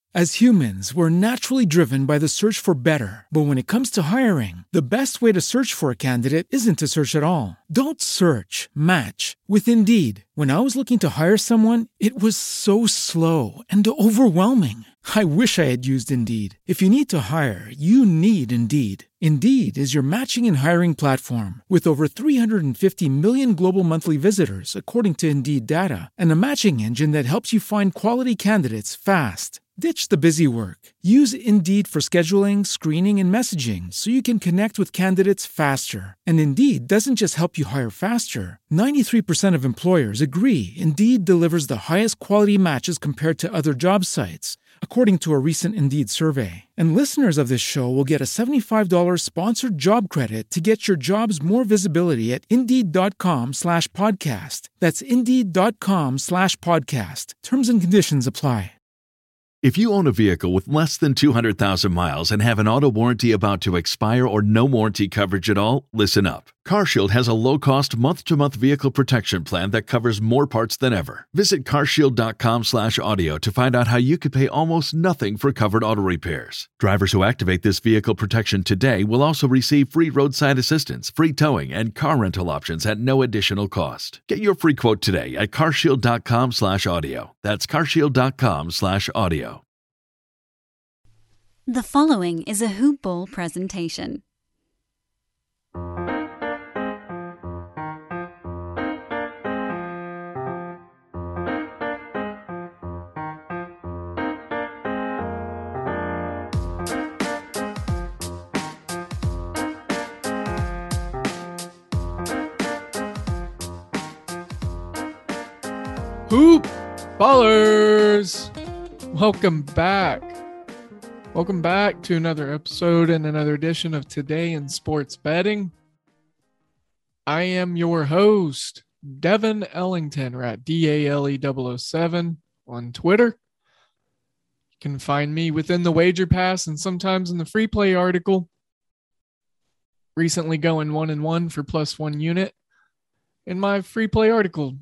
As humans, we're naturally driven by the search for better. But when it comes to hiring, the best way to search for a candidate isn't to search at all. Don't search, match with Indeed. When I was looking to hire someone, it was so slow and overwhelming. I wish I had used Indeed. If you need to hire, you need Indeed. Indeed is your matching and hiring platform with over 350 million global monthly visitors, according to Indeed data, and a matching engine that helps you find quality candidates fast. Ditch the busy work. Use Indeed for scheduling, screening, and messaging so you can connect with candidates faster. And Indeed doesn't just help you hire faster. 93% of employers agree Indeed delivers the highest quality matches compared to other job sites, according to a recent Indeed survey. And listeners of this show will get a $75 sponsored job credit to get your jobs more visibility at Indeed.com/podcast. That's Indeed.com/podcast. Terms and conditions apply. If you own a vehicle with less than 200,000 miles and have an auto warranty about to expire or no warranty coverage at all, listen up. CarShield has a low-cost month-to-month vehicle protection plan that covers more parts than ever. Visit carshield.com/audio to find out how you could pay almost nothing for covered auto repairs. Drivers who activate this vehicle protection today will also receive free roadside assistance, free towing, and car rental options at no additional cost. Get your free quote today at carshield.com/audio. That's carshield.com/audio. The following is a Hoop Ball presentation. Hoop Ballers! Welcome back. Welcome back to another episode and another edition of Today in Sports Betting. I am your host, Devin Ellington. We're at DALE007 on Twitter. You can find me within the Wager Pass and sometimes in the Free Play article. Recently going 1-1 for +1 unit in my Free Play article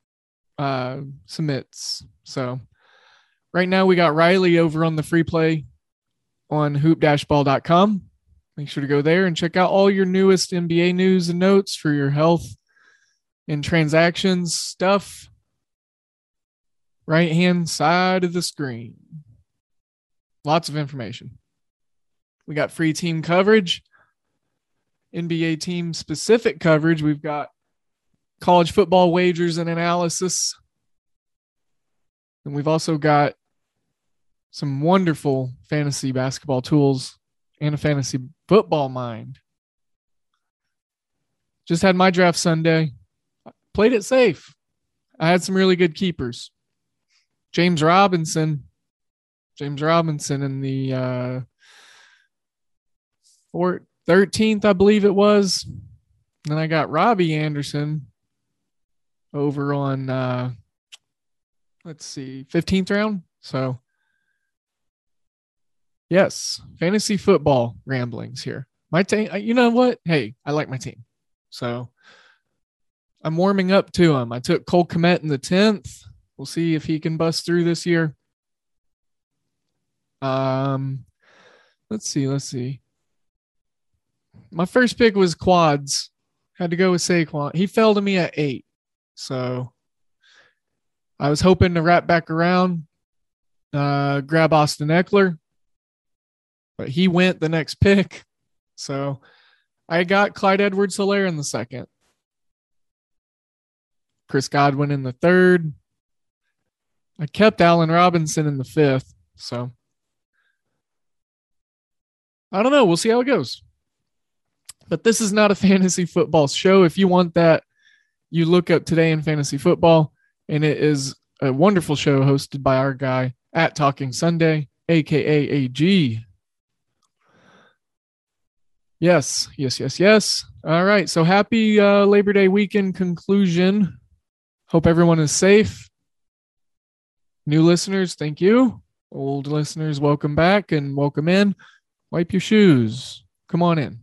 submits. So right now we got Riley over on the Free Play on hoop-ball.com. Make sure to go there and check out all your newest NBA news and notes for your health and transactions stuff. Right-hand side of the screen. Lots of information. We got free team coverage, NBA team specific coverage. We've got college football wagers and analysis. And we've also got some wonderful fantasy basketball tools and a fantasy football mind. Just had my draft Sunday. Played it safe. I had some really good keepers. James Robinson in the 13th, I believe it was. Then I got Robbie Anderson over on, 15th round. So, yes, fantasy football ramblings here. My team, you know what? Hey, I like my team. So, I'm warming up to him. I took Cole Kmet in the 10th. We'll see if he can bust through this year. Let's see. My first pick was quads. Had to go with Saquon. He fell to me at 8. So I was hoping to wrap back around, grab Austin Eckler, but he went the next pick. So I got Clyde Edwards-Helaire in the 2nd. Chris Godwin in the 3rd. I kept Allen Robinson in the 5th. So I don't know. We'll see how it goes. But this is not a fantasy football show. If you want that, you look up Today in Fantasy Football, and it is a wonderful show hosted by our guy at Talking Sunday, a.k.a. AG. Yes. All right, so happy Labor Day weekend conclusion. Hope everyone is safe. New listeners, thank you. Old listeners, welcome back and welcome in. Wipe your shoes. Come on in.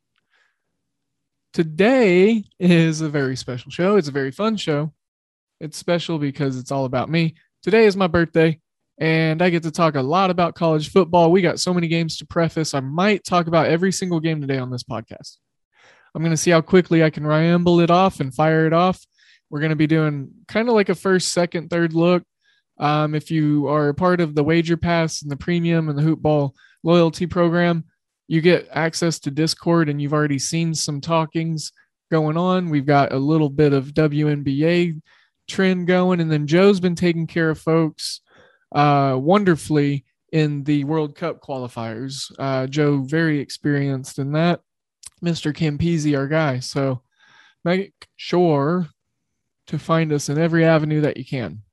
Today is a very special show. It's a very fun show. It's special because it's all about me. Today is my birthday, and I get to talk a lot about college football. We got so many games to preface. I might talk about every single game today on this podcast. I'm going to see how quickly I can ramble it off and fire it off. We're going to be doing kind of like a first, second, third look. If you are a part of the Wager Pass and the Premium and the Hoop Ball loyalty program, you get access to Discord, and you've already seen some talkings going on. We've got a little bit of WNBA trend going, and then Joe's been taking care of folks wonderfully in the World Cup qualifiers. Joe, very experienced in that. Mr. Campese, our guy. So make sure to find us in every avenue that you can.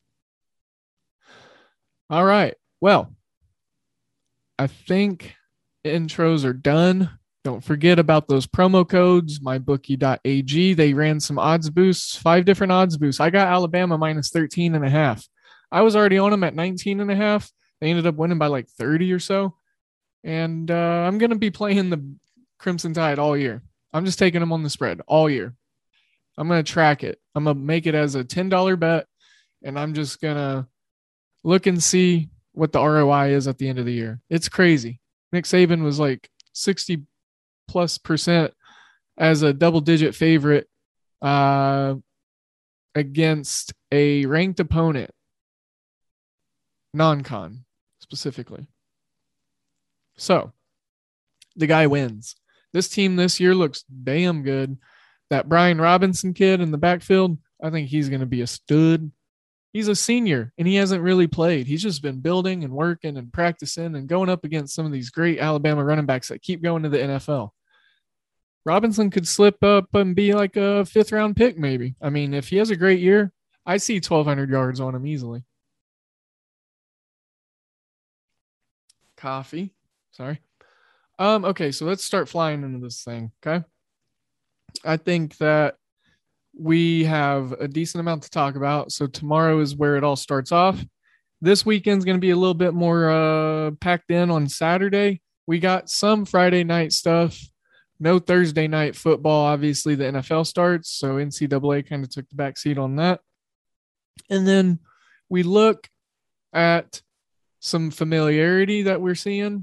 All right. Well, I think intros are done. Don't forget about those promo codes, mybookie.ag. They ran some odds boosts, 5 different odds boosts. I got Alabama minus 13.5. I was already on them at 19.5. They ended up winning by like 30 or so. And I'm going to be playing the Crimson Tide all year. I'm just taking them on the spread all year. I'm going to track it. I'm going to make it as a $10 bet, and I'm just going to look and see what the ROI is at the end of the year. It's crazy. Nick Saban was like 60+% as a double-digit favorite against a ranked opponent, non-con specifically. So the guy wins. This team this year looks damn good. That Brian Robinson kid in the backfield, I think he's going to be a stud. He's a senior, and he hasn't really played. He's just been building and working and practicing and going up against some of these great Alabama running backs that keep going to the NFL. Robinson could slip up and be like a 5th-round pick maybe. I mean, if he has a great year, I see 1,200 yards on him easily. Coffee. Sorry. Okay, so let's start flying into this thing, okay? I think that we have a decent amount to talk about. So tomorrow is where it all starts off. This weekend's going to be a little bit more packed in on Saturday. We got some Friday night stuff. No Thursday night football. Obviously, the NFL starts, so NCAA kind of took the back seat on that. And then we look at some familiarity that we're seeing.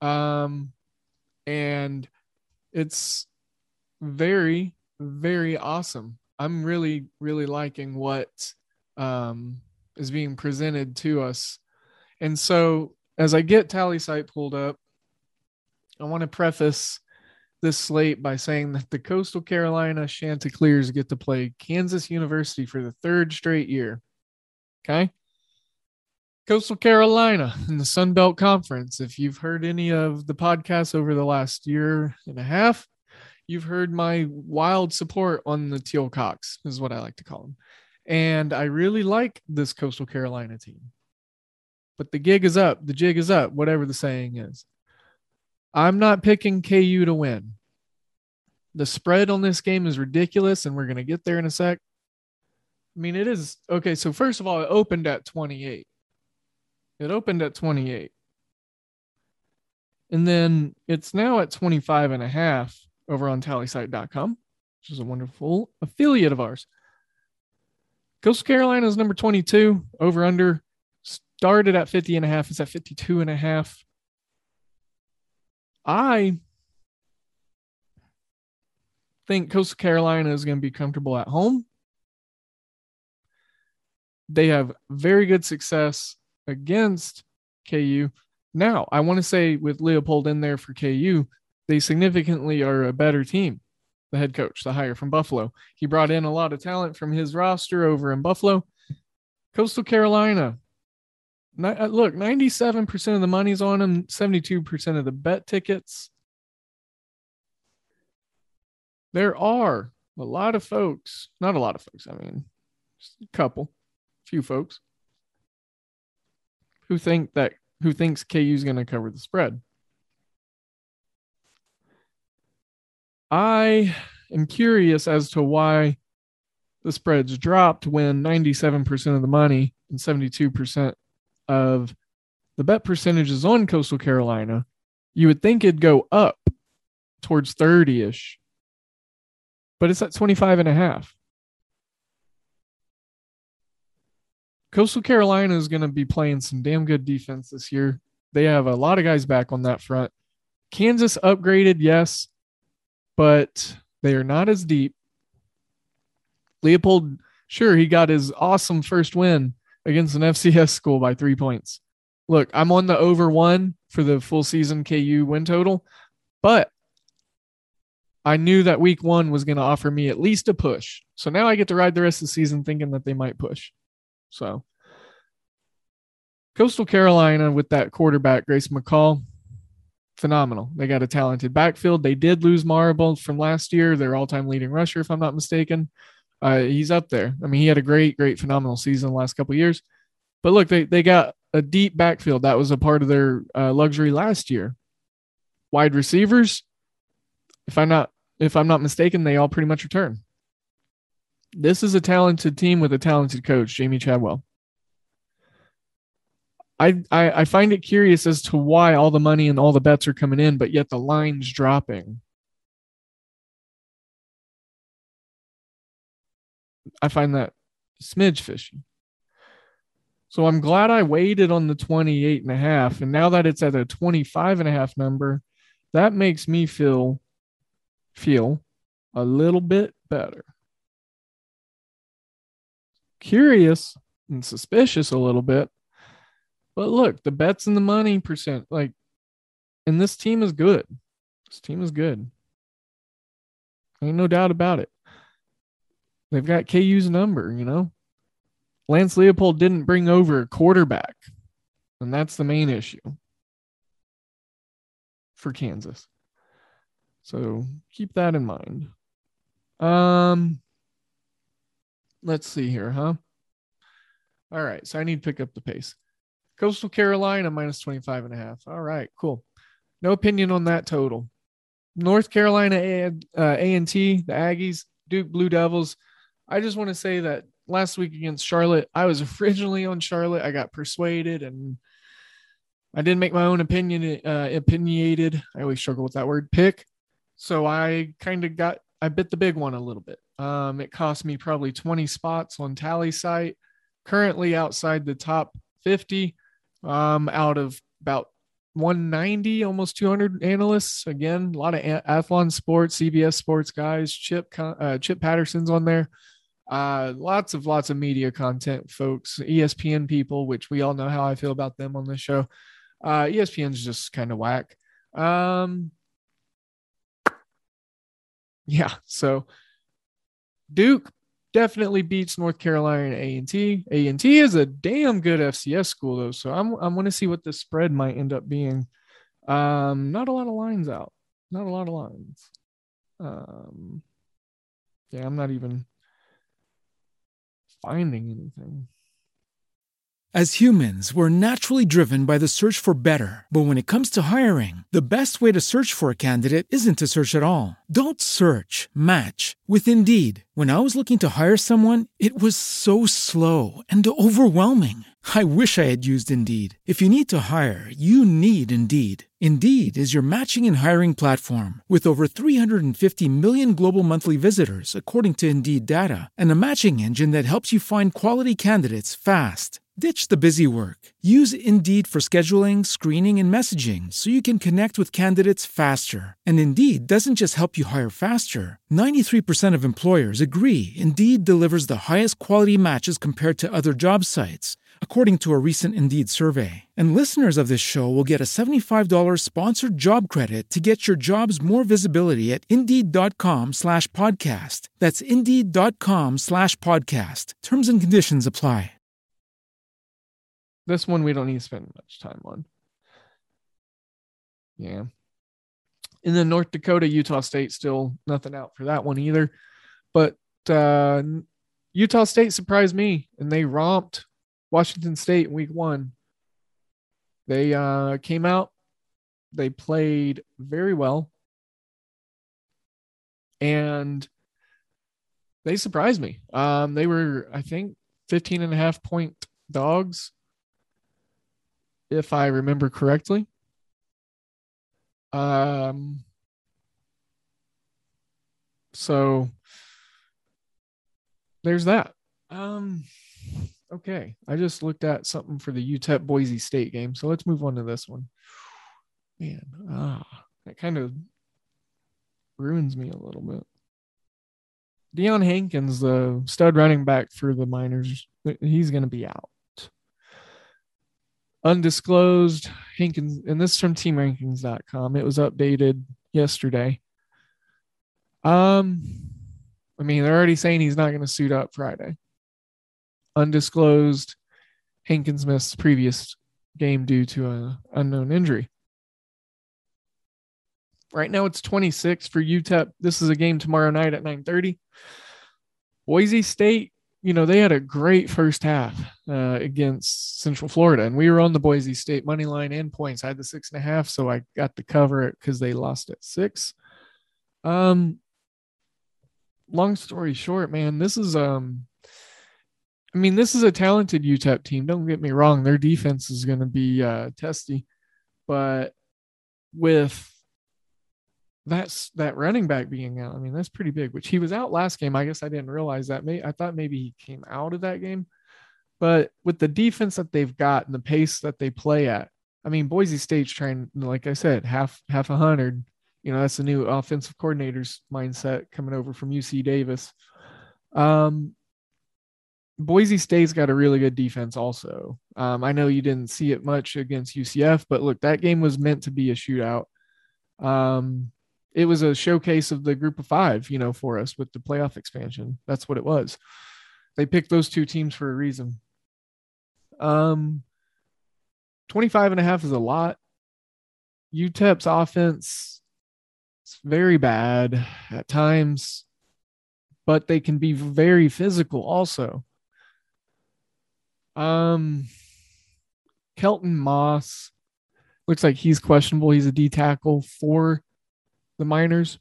And it's very, very awesome. I'm really, really liking what is being presented to us. And so as I get Tally Site pulled up, I want to preface this slate by saying that the Coastal Carolina Chanticleers get to play Kansas University for the 3rd straight year. Okay? Coastal Carolina in the Sun Belt Conference. If you've heard any of the podcasts over the last year and a half, you've heard my wild support on the Teal Cocks, is what I like to call them. And I really like this Coastal Carolina team. But the gig is up. The jig is up, whatever the saying is. I'm not picking KU to win. The spread on this game is ridiculous, and we're going to get there in a sec. I mean, it is. Okay, so first of all, it opened at 28. It opened at 28. And then it's now at 25.5 over on tallysite.com, which is a wonderful affiliate of ours. Coastal Carolina is number 22. Over under started at 50.5. It's at 52.5. I think Coastal Carolina is going to be comfortable at home. They have very good success against KU. Now, I want to say with Leopold in there for KU, they significantly are a better team. The head coach, the hire from Buffalo. He brought in a lot of talent from his roster over in Buffalo. Coastal Carolina. Look, 97% of the money's on them, 72% of the bet tickets. There are a lot of folks, not a lot of folks, I mean, just a few folks who thinks KU is going to cover the spread. I am curious as to why the spreads dropped when 97% of the money and 72% of the bet percentages on Coastal Carolina. You would think it'd go up towards 30-ish, but it's at 25.5. Coastal Carolina is going to be playing some damn good defense this year. They have a lot of guys back on that front. Kansas upgraded, yes, but they are not as deep. Leopold, sure, he got his awesome first win against an FCS school by 3 points. Look, I'm on the over 1 for the full season KU win total, but I knew that week 1 was going to offer me at least a push. So now I get to ride the rest of the season thinking that they might push. So Coastal Carolina with that quarterback, Grayson McCall, phenomenal. They got a talented backfield. They did lose Marable from last year, their all-time leading rusher, if I'm not mistaken. He's up there. I mean, he had a great, phenomenal season the last couple of years. But look, they got a deep backfield. That was a part of their luxury last year. Wide receivers, if I'm not mistaken, they all pretty much return. This is a talented team with a talented coach, Jamie Chadwell. I find it curious as to why all the money and all the bets are coming in, but yet the line's dropping. I find that smidge fishy. So I'm glad I waited on the 28.5, and now that it's at a 25.5 number, that makes me feel a little bit better. Curious and suspicious a little bit. But look, the bets and the money percent, and this team is good. This team is good. Ain't no doubt about it. They've got KU's number, Lance Leopold didn't bring over a quarterback, and that's the main issue for Kansas. So keep that in mind. Let's see here, huh? All right, so I need to pick up the pace. Coastal Carolina minus 25.5. All right, cool. No opinion on that total. North Carolina A&T, the Aggies, Duke Blue Devils. I just want to say that last week against Charlotte, I was originally on Charlotte. I got persuaded, and I didn't make my own opinionated. I always struggle with that word, pick. So I bit the big one a little bit. It cost me probably 20 spots on Tally site. Currently outside the top 50. Out of about 190, almost 200 analysts. Again, a lot of Athlon Sports, CBS Sports guys. Chip Patterson's on there. Lots of media content, folks. ESPN people, which we all know how I feel about them on this show. ESPN's just kind of whack. Yeah, so Duke definitely beats North Carolina A&T. A&T is a damn good FCS school, though, so I'm going to see what the spread might end up being. Not a lot of lines out. Not a lot of lines. Yeah, I'm not even finding anything. As humans, we're naturally driven by the search for better. But when it comes to hiring, the best way to search for a candidate isn't to search at all. Don't search, match with Indeed. When I was looking to hire someone, it was so slow and overwhelming. I wish I had used Indeed. If you need to hire, you need Indeed. Indeed is your matching and hiring platform with over 350 million global monthly visitors, according to Indeed data, and a matching engine that helps you find quality candidates fast. Ditch the busy work. Use Indeed for scheduling, screening, and messaging so you can connect with candidates faster. And Indeed doesn't just help you hire faster. 93% of employers agree Indeed delivers the highest quality matches compared to other job sites, according to a recent Indeed survey. And listeners of this show will get a $75 sponsored job credit to get your jobs more visibility at Indeed.com/podcast. That's Indeed.com/podcast. Terms and conditions apply. This one we don't need to spend much time on. Yeah. In the North Dakota, Utah State, still nothing out for that one either. But Utah State surprised me, and they romped Washington State in week 1. They came out. They played very well. And they surprised me. They were, I think, 15.5 point dogs, if I remember correctly. So there's that. Okay, I just looked at something for the UTEP Boise State game, so let's move on to this one. Man, that kind of ruins me a little bit. Deion Hankins, the stud running back for the Miners, he's going to be out. Undisclosed Hankins, and this is from teamrankings.com. It was updated yesterday. I mean, they're already saying he's not going to suit up Friday. Undisclosed, Hankins missed previous game due to an unknown injury. Right now it's 26 for UTEP. This is a game tomorrow night at 9:30. Boise State, they had a great first half against Central Florida, and we were on the Boise State money line and points. I had the 6.5, so I got to cover it because they lost at 6. Long story short, man, this is this is a talented UTEP team. Don't get me wrong; their defense is going to be testy, but with that running back being out, that's pretty big. Which he was out last game. I guess I didn't realize that. I thought maybe he came out of that game, but with the defense that they've got and the pace that they play at, Boise State's trying, like I said, half 100. That's the new offensive coordinator's mindset coming over from UC Davis. Boise State's got a really good defense also. I know you didn't see it much against UCF, but look, that game was meant to be a shootout. It was a showcase of the group of 5, for us with the playoff expansion. That's what it was. They picked those two teams for a reason. 25.5 is a lot. UTEP's offense is very bad at times, but they can be very physical also. Kelton Moss looks like he's questionable. He's a D tackle for the Miners.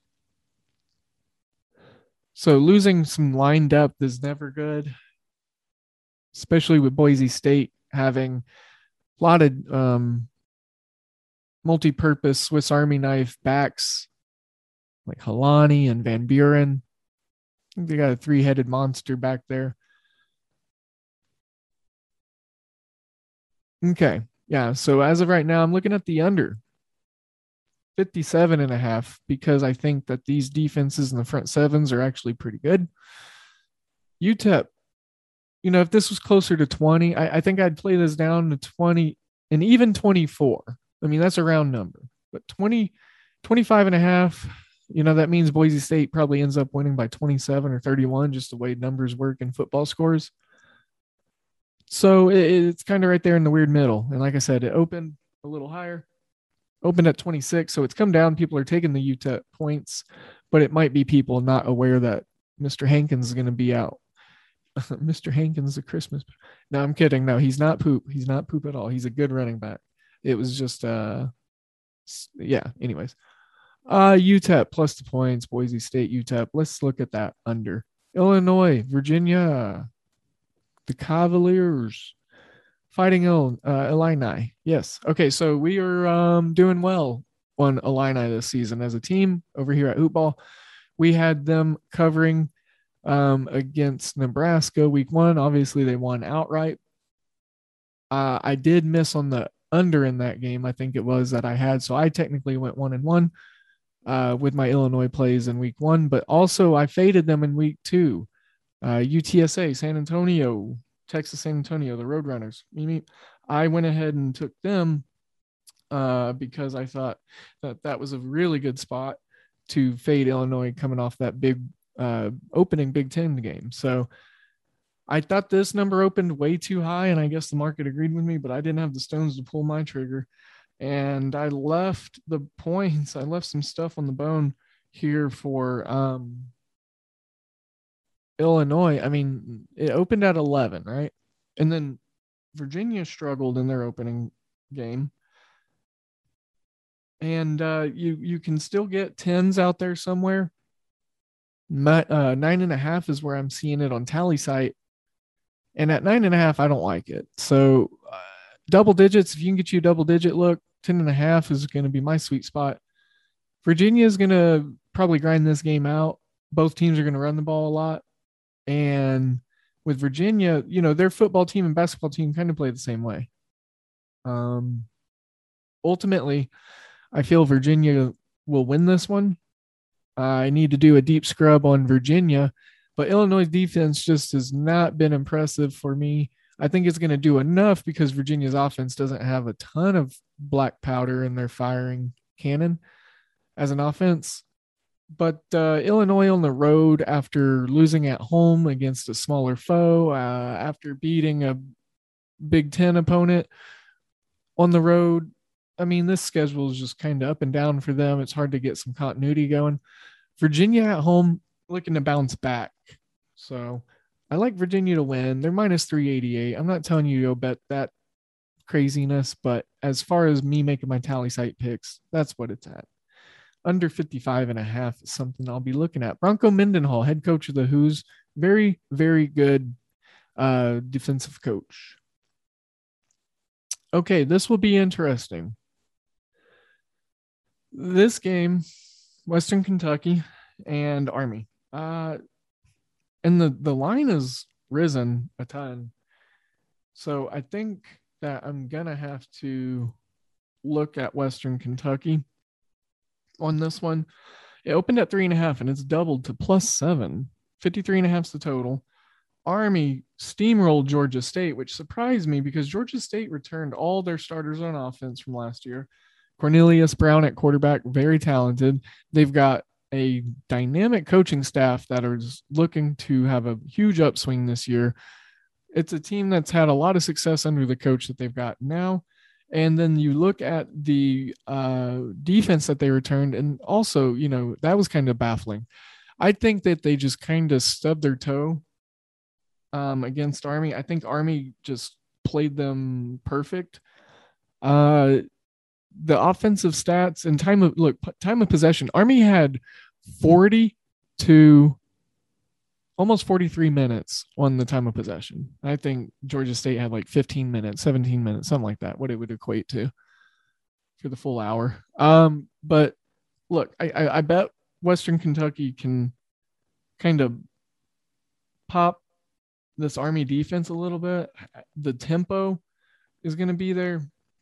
So losing some line depth is never good, especially with Boise State having a lot of multi-purpose Swiss Army knife backs like Halani and Van Buren. I think they got a 3-headed monster back there. Okay. Yeah. So as of right now, I'm looking at the under 57.5 because I think that these defenses in the front sevens are actually pretty good. UTEP, if this was closer to 20, I think I'd play this down to 20 and even 24. That's a round number, but 25.5, that means Boise State probably ends up winning by 27 or 31, just the way numbers work in football scores. So it's kind of right there in the weird middle. And like I said, it opened a little higher, opened at 26. So it's come down. People are taking the UTEP points, but it might be people not aware that Mr. Hankins is going to be out. Mr. Hankins, a Christmas. No, I'm kidding. No, he's not poop. He's not poop at all. He's a good running back. It was just, anyways. UTEP plus the points, Boise State, UTEP. Let's look at that under. Illinois, Virginia, the Cavaliers fighting Illini. Yes. Okay, so we are doing well on Illini this season as a team over here at Hoopball. We had them covering against Nebraska week 1. Obviously, they won outright. I did miss on the under in that game. I think it was that I had. So I technically went 1-1 with my Illinois plays in week 1, but also I faded them in week 2. UTSA, San Antonio, Texas San Antonio, the Roadrunners. I went ahead and took them because I thought that was a really good spot to fade Illinois coming off that big opening Big Ten game. So I thought this number opened way too high, and I guess the market agreed with me, but I didn't have the stones to pull my trigger. And I left the points. I left some stuff on the bone here for Illinois. It opened at 11, right? And then Virginia struggled in their opening game. And you can still get 10s out there somewhere. 9.5 is where I'm seeing it on Tally site. And at 9.5, I don't like it. So double digits, if you can get you a double digit look, 10.5 is going to be my sweet spot. Virginia is going to probably grind this game out. Both teams are going to run the ball a lot. And with Virginia, their football team and basketball team kind of play the same way. Ultimately, I feel Virginia will win this one. I need to do a deep scrub on Virginia, but Illinois' defense just has not been impressive for me. I think it's going to do enough because Virginia's offense doesn't have a ton of black powder in their firing cannon as an offense. But Illinois on the road, after losing at home against a smaller foe, after beating a Big Ten opponent on the road, I mean, this schedule is just kind of up and down for them. It's hard to get some continuity going. Virginia at home, looking to bounce back. So I like Virginia to win. They're minus 388. I'm not telling you to go bet that craziness, but as far as me making my tally site picks, that's what it's at. Under 55.5 is something I'll be looking at. Bronco Mendenhall, head coach of the Hoos, very, very good defensive coach. Okay, this will be interesting. This game, Western Kentucky and Army. And the line has risen a ton. So I think that I'm going to have to look at Western Kentucky on this one. It opened at 3.5 and it's doubled to +7. 53.5 is the total. Army steamrolled Georgia State, which surprised me because Georgia State returned all their starters on offense from last year. Cornelius Brown at quarterback, very talented. They've got a dynamic coaching staff that are looking to have a huge upswing this year. It's a team that's had a lot of success under the coach that they've got now. And then you look at the defense that they returned, and also, that was kind of baffling. I think that they just kind of stubbed their toe against Army. I think Army just played them perfect. The offensive stats and time of possession, Army had 40 to almost 43 minutes on the time of possession. I think Georgia State had like 15 minutes, 17 minutes, something like that, what it would equate to for the full hour. But look, I bet Western Kentucky can kind of pop this Army defense a little bit. The tempo is going to be there.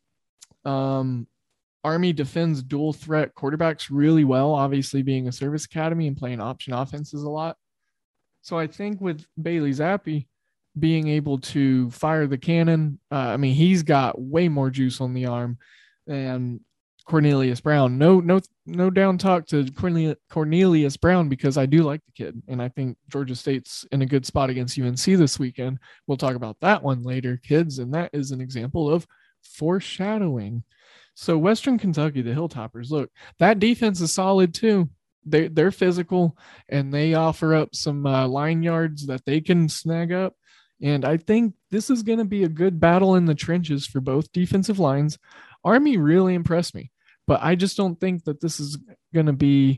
Army defends dual threat quarterbacks really well, obviously being a service academy and playing option offenses a lot. So I think with Bailey Zappi being able to fire the cannon, he's got way more juice on the arm than Cornelius Brown. No down talk to Cornelius Brown, because I do like the kid, and I think Georgia State's in a good spot against UNC this weekend. We'll talk about that one later, kids, and that is an example of foreshadowing. So Western Kentucky, the Hilltoppers, look, that defense is solid too. They're physical, and they offer up some line yards that they can snag up. And I think this is going to be a good battle in the trenches for both defensive lines. Army really impressed me, but I just don't think that this is going to be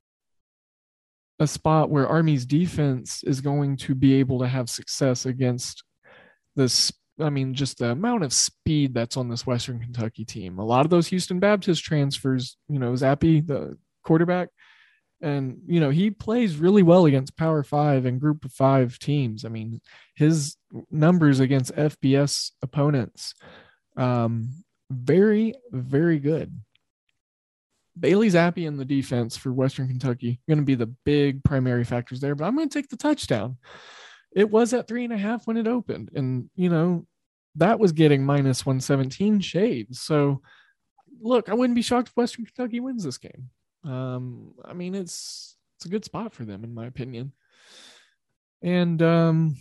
a spot where Army's defense is going to be able to have success against this. Just the amount of speed that's on this Western Kentucky team. A lot of those Houston Baptist transfers, Zappi, the quarterback, and, he plays really well against Power 5 and Group of 5 teams. His numbers against FBS opponents, very, very good. Bailey Zappi and the defense for Western Kentucky going to be the big primary factors there, but I'm going to take the touchdown. It was at 3.5 when it opened, and that was getting minus 117 shades. So look, I wouldn't be shocked if Western Kentucky wins this game. It's a good spot for them in my opinion. And I'm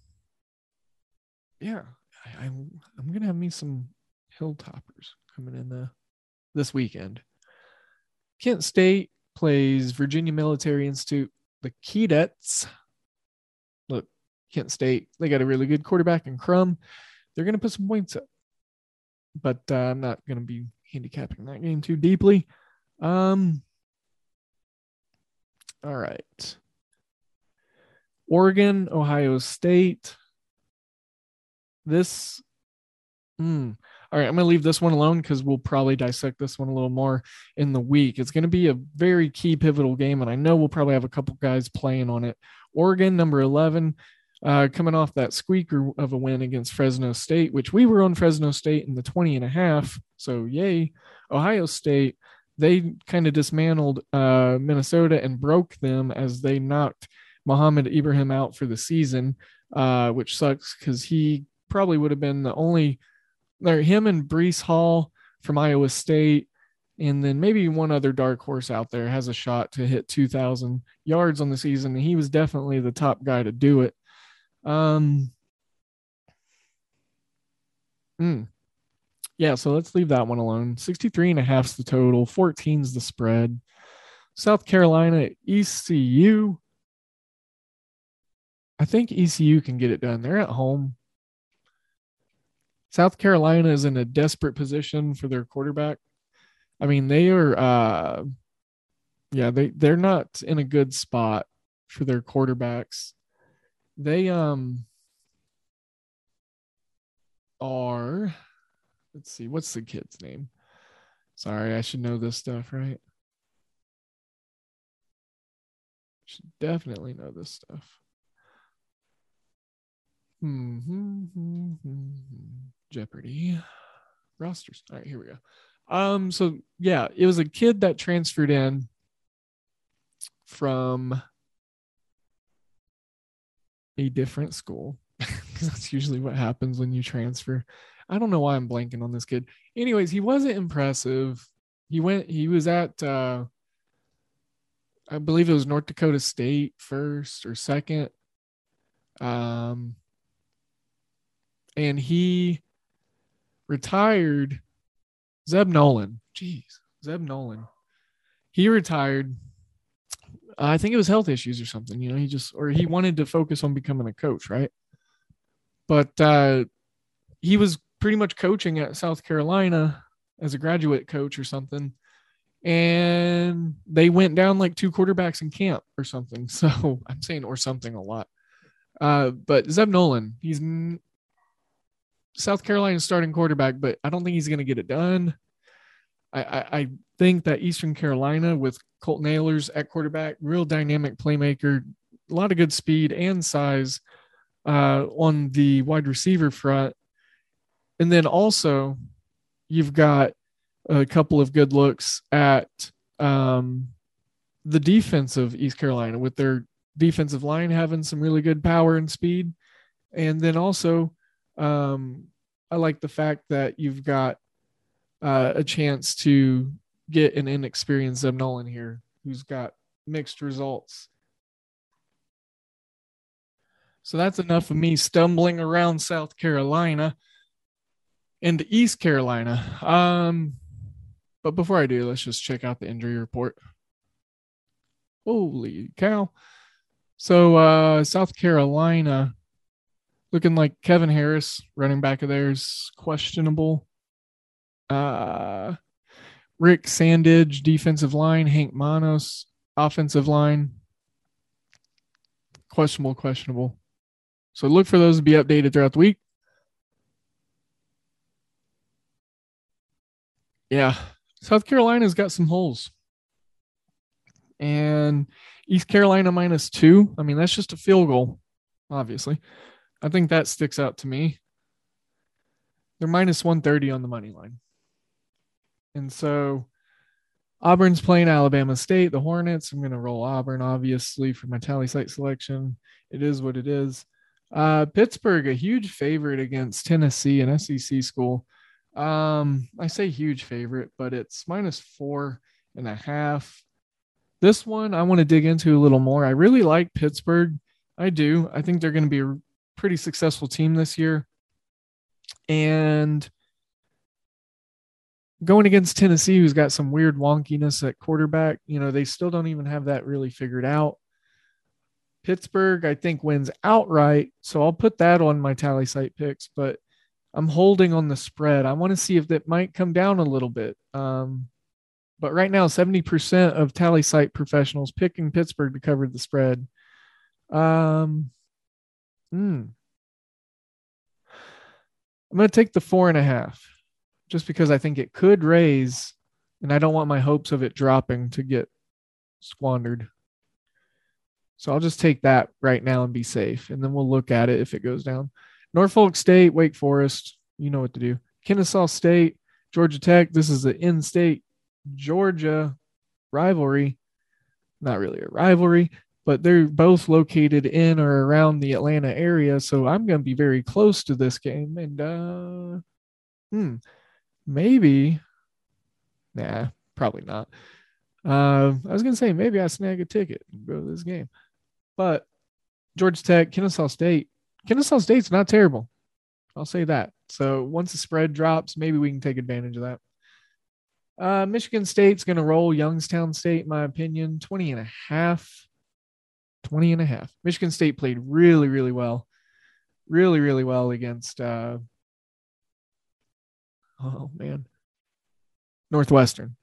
gonna have me some Hilltoppers coming in this weekend. Kent State plays Virginia Military Institute, the Keydets. Look, Kent State, they got a really good quarterback in Crum. They're going to put some points up. But I'm not going to be handicapping that game too deeply. All right. Oregon, Ohio State. All right, I'm going to leave this one alone because we'll probably dissect this one a little more in the week. It's going to be a very key pivotal game, and I know we'll probably have a couple guys playing on it. Oregon, number 11, coming off that squeaker of a win against Fresno State, which we were on Fresno State in the 20.5. So yay. Ohio State, they kind of dismantled Minnesota and broke them as they knocked Mohamed Ibrahim out for the season, which sucks because he probably would have been the only, him and Breece Hall from Iowa State, and then maybe one other dark horse out there has a shot to hit 2,000 yards on the season. And he was definitely the top guy to do it. Yeah, so let's leave that one alone. 63.5 is the total, 14 is the spread. South Carolina, ECU. I think ECU can get it done. They're at home. South Carolina is in a desperate position for their quarterback. I mean, they are, they're not in a good spot for their quarterbacks. They are, let's see, what's the kid's name? Sorry, I should know this stuff, right? Should definitely know this stuff. Jeopardy rosters. All right, here we go. So yeah, it was a kid that transferred in from a different school, because that's usually what happens when you transfer. I don't know why I'm blanking on this kid. Anyways, he wasn't impressive. He was at I believe it was North Dakota State first or second. And he retired. Zeb Nolan. Zeb Nolan. He retired. I think it was health issues or something. You know, he wanted to focus on becoming a coach, right? But he was pretty much coaching at South Carolina as a graduate coach or something. And they went down like 2 quarterbacks in camp or something. So I'm saying or something a lot. But Zeb Nolan, he's South Carolina's starting quarterback, but I don't think he's going to get it done. I think that Eastern Carolina with Colton Ahlers at quarterback, real dynamic playmaker, a lot of good speed and size on the wide receiver front. And then also you've got a couple of good looks at the defense of East Carolina with their defensive line having some really good power and speed. And then also I like the fact that you've got a chance to get an inexperienced Zeb Nolan here who's got mixed results. So that's enough of me stumbling around South Carolina and East Carolina. But before I do, let's just check out the injury report. Holy cow. So South Carolina, looking like Kevin Harris, running back of theirs, questionable. Rick Sandidge, defensive line. Hank Manos, offensive line. Questionable. So look for those to be updated throughout the week. Yeah, South Carolina's got some holes. And East Carolina -2. I mean, that's just a field goal, obviously. I think that sticks out to me. They're -130 on the money line. And so Auburn's playing Alabama State, the Hornets. I'm going to roll Auburn, obviously, for my tally site selection. It is what it is. Pittsburgh, a huge favorite against Tennessee, an SEC school. I say huge favorite, but it's -4.5. This one I want to dig into a little more. I really like Pittsburgh. I do. I think they're going to be a pretty successful team this year. And going against Tennessee, who's got some weird wonkiness at quarterback, you know, they still don't even have that really figured out. Pittsburgh, I think, wins outright. So I'll put that on my tally site picks, but I'm holding on the spread. I want to see if that might come down a little bit. But right now, 70% of tally site professionals picking Pittsburgh to cover the spread. I'm going to take the 4.5 just because I think it could raise, and I don't want my hopes of it dropping to get squandered. So I'll just take that right now and be safe. And then we'll look at it if it goes down. Norfolk State, Wake Forest. You know what to do. Kennesaw State, Georgia Tech. This is the in-state Georgia rivalry. Not really a rivalry, but they're both located in or around the Atlanta area. So I'm going to be very close to this game. And maybe, nah, probably not. I was going to say maybe I snag a ticket and go to this game. But Georgia Tech, Kennesaw State's not terrible. I'll say that. So once the spread drops, maybe we can take advantage of that. Michigan State's going to roll Youngstown State, in my opinion, 20.5. 20.5. Michigan State played really, really well. Really, really well against, Northwestern.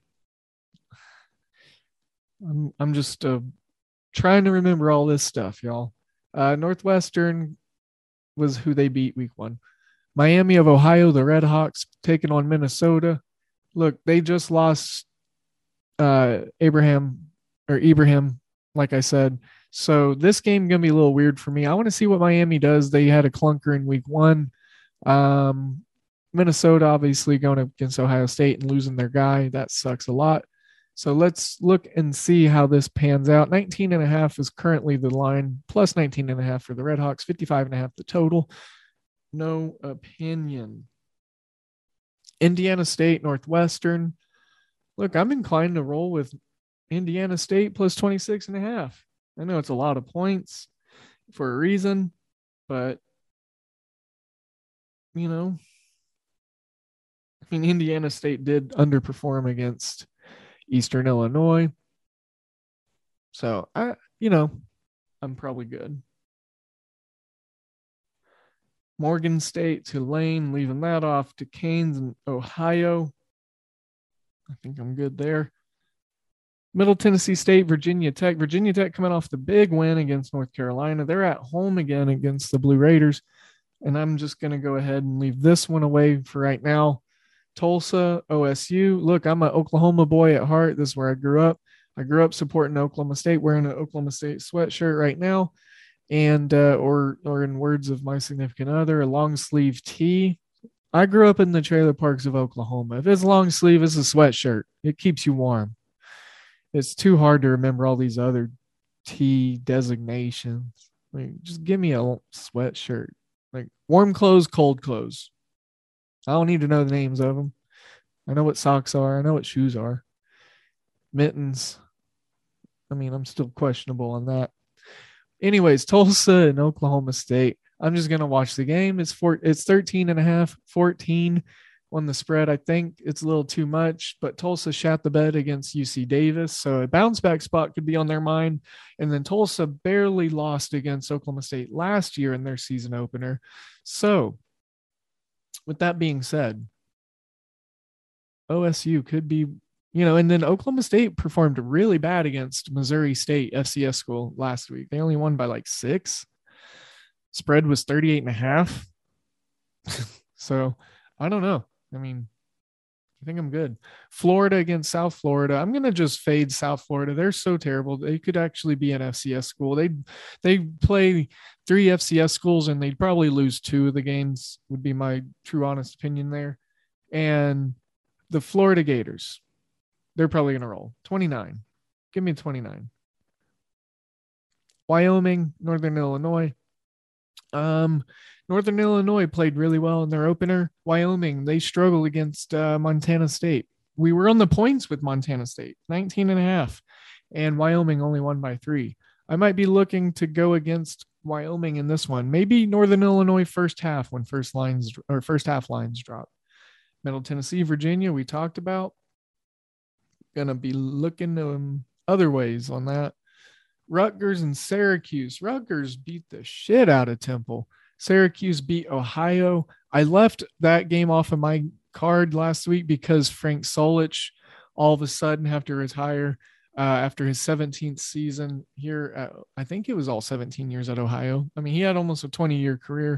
I'm just trying to remember all this stuff, y'all. Northwestern was who they beat week 1. Miami of Ohio, the Red Hawks, taking on Minnesota. Look, they just lost Ibrahim, like I said. So this game going to be a little weird for me. I want to see what Miami does. They had a clunker in week 1. Minnesota obviously going up against Ohio State and losing their guy. That sucks a lot. So let's look and see how this pans out. 19.5 is currently the line, plus 19.5 for the Red Hawks, 55.5 the total. No opinion. Indiana State, Northwestern. Look, I'm inclined to roll with Indiana State plus 26.5. I know it's a lot of points for a reason, but, Indiana State did underperform against Eastern Illinois. So, I'm probably good. Morgan State, Tulane, leaving that off. Duquesne and Ohio. I think I'm good there. Middle Tennessee State, Virginia Tech. Virginia Tech coming off the big win against North Carolina. They're at home again against the Blue Raiders. And I'm just going to go ahead and leave this one away for right now. Tulsa, OSU. Look, I'm an Oklahoma boy at heart. This is where I grew up. I grew up supporting Oklahoma State, wearing an Oklahoma State sweatshirt right now. And, or in words of my significant other, a long sleeve tee. I grew up in the trailer parks of Oklahoma. If it's long sleeve, it's a sweatshirt. It keeps you warm. It's too hard to remember all these other tee designations. Just give me a sweatshirt. Like warm clothes, cold clothes. I don't need to know the names of them. I know what socks are. I know what shoes are. Mittens. I'm still questionable on that. Anyways, Tulsa and Oklahoma State. I'm just going to watch the game. It's 13.5, 14 on the spread. I think it's a little too much, but Tulsa shat the bed against UC Davis. So a bounce back spot could be on their mind. And then Tulsa barely lost against Oklahoma State last year in their season opener. So with that being said, OSU could be, and then Oklahoma State performed really bad against Missouri State FCS school last week. They only won by like 6. Spread was 38.5. So I don't know. I think I'm good. Florida against South Florida. I'm going to just fade South Florida. They're so terrible. They could actually be an FCS school. They play 3 FCS schools and they'd probably lose 2 of the games, would be my true honest opinion there. And the Florida Gators, they're probably going to roll. 29. Give me 29. Wyoming, Northern Illinois. Northern Illinois played really well in their opener. Wyoming, they struggled against Montana State. We were on the points with Montana State, 19.5, and Wyoming only won by 3. I might be looking to go against Wyoming in this one. Maybe Northern Illinois first half when first half lines drop. Middle Tennessee, Virginia, we talked about. Gonna be looking other ways on that. Rutgers and Syracuse. Rutgers beat the shit out of Temple. Syracuse beat Ohio. I left that game off of my card last week because Frank Solich all of a sudden have to retire after his 17th season here. I think it was all 17 years at Ohio. He had almost a 20-year career.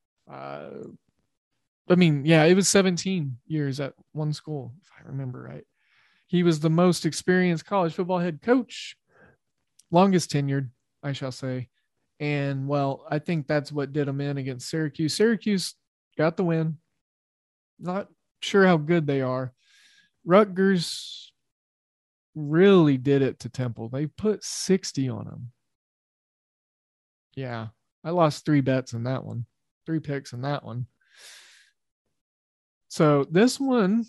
It was 17 years at one school, if I remember right. He was the most experienced college football head coach, longest tenured. I shall say. And, well, I think that's what did them in against Syracuse. Syracuse got the win. Not sure how good they are. Rutgers really did it to Temple. They put 60 on them. Yeah, I lost 3 bets in that one. 3 picks in that one. So this one,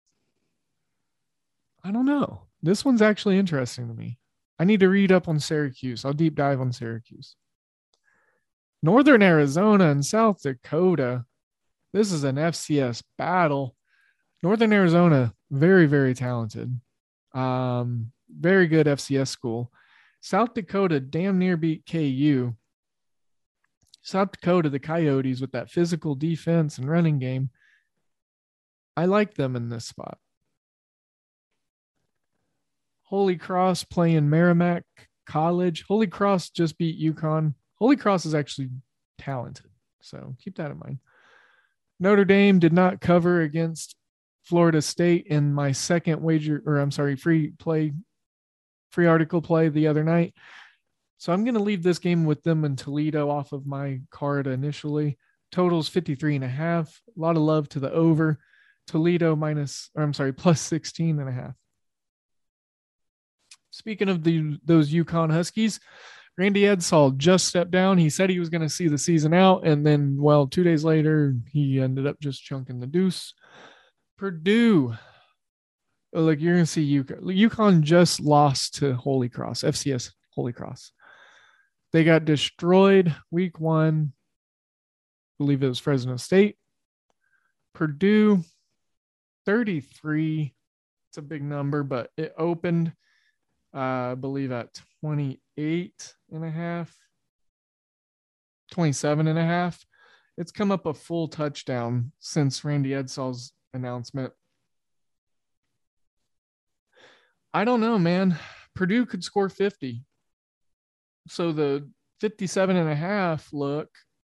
I don't know. This one's actually interesting to me. I need to read up on Syracuse. I'll deep dive on Syracuse. Northern Arizona and South Dakota. This is an FCS battle. Northern Arizona, very, very talented. Very good FCS school. South Dakota damn near beat KU. South Dakota, the Coyotes, with that physical defense and running game. I like them in this spot. Holy Cross playing Merrimack College. Holy Cross just beat UConn. Holy Cross is actually talented, so keep that in mind. Notre Dame did not cover against Florida State in my second free article play the other night. So I'm going to leave this game with them and Toledo off of my card initially. Totals 53.5. A lot of love to the over. Toledo plus 16.5. Speaking of those UConn Huskies, Randy Edsall just stepped down. He said he was going to see the season out, and then, 2 days later, he ended up just chunking the deuce. Purdue. Look, you're going to see UConn. UConn just lost to Holy Cross, FCS Holy Cross. They got destroyed week 1. I believe it was Fresno State. Purdue, 33. It's a big number, but it opened, I believe, at 28.5, 27.5. It's come up a full touchdown since Randy Edsall's announcement. I don't know, man. Purdue could score 50. So the 57.5 look,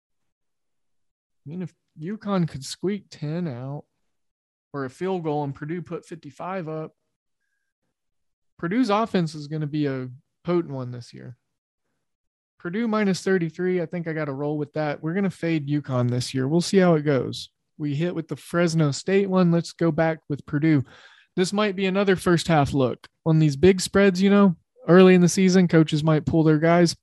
I mean, if UConn could squeak 10 out or a field goal and Purdue put 55 up, Purdue's offense is going to be a potent one this year. Purdue minus 33. I think I got to roll with that. We're going to fade UConn this year. We'll see how it goes. We hit with the Fresno State one. Let's go back with Purdue. This might be another first half look on these big spreads. Early in the season, coaches might pull their guys.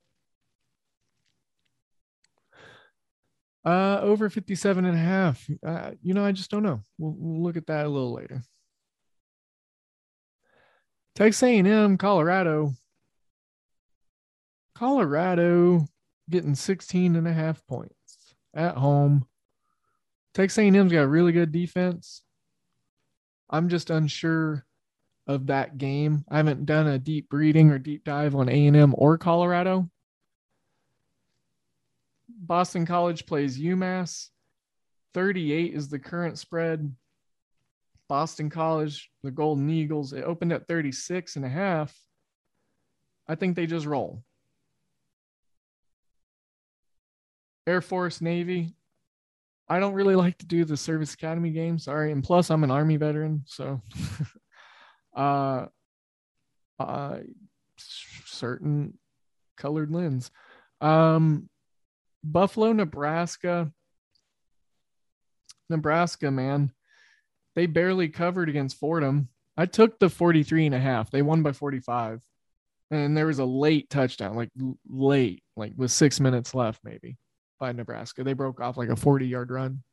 Over 57.5. I just don't know. We'll look at that a little later. Texas A&M, Colorado. Colorado getting 16.5 points at home. Texas A&M's got a really good defense. I'm just unsure of that game. I haven't done a deep reading or deep dive on A&M or Colorado. Boston College plays UMass. 38 is the current spread. Boston College, the Golden Eagles, it opened at 36.5. I think they just roll. Air Force, Navy. I don't really like to do the Service Academy game. Sorry. And plus, I'm an Army veteran. So, certain colored lens. Buffalo, Nebraska. Nebraska, man. They barely covered against Fordham. I took the 43.5. They won by 45. And there was a late touchdown, with 6 minutes left, maybe, by Nebraska. They broke off like a 40-yard run.